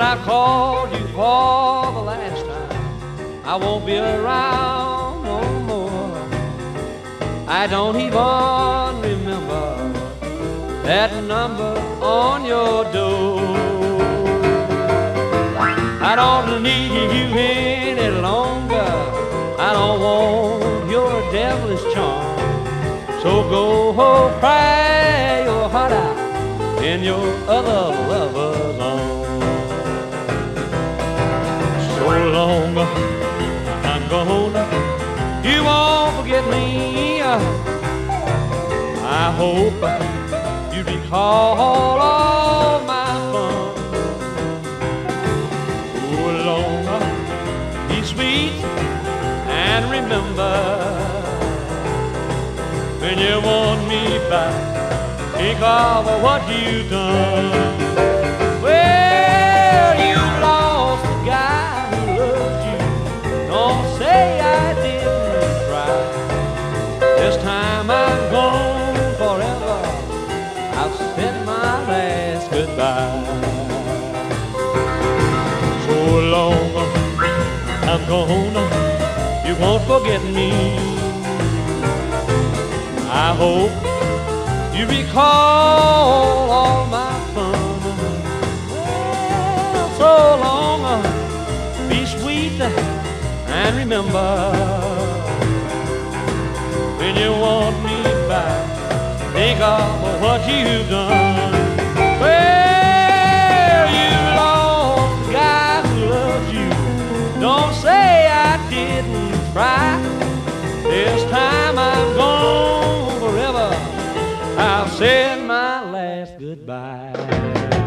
I called you for the last time, I won't be around no more. I don't even remember that number on your door. I don't need you any longer. I don't want your devilish charm. So go cry your heart out in your other lover's arms. So long I'm gone, you won't forget me. I hope you recall all my fun. So long, be sweet and remember, when you want me back, think of what you've done. Well, you lost the guy who loved you. Don't say I didn't try. This time I'm gone forever. I've said my last goodbye. So long I'm gone, you won't forget me. I hope you recall all my fun. Well, so long, be sweet and remember, when you want me back, think of what you've done. Well, you lost the guy who loves you. Don't say I didn't try. This time I'm gone forever. I've said my last goodbye.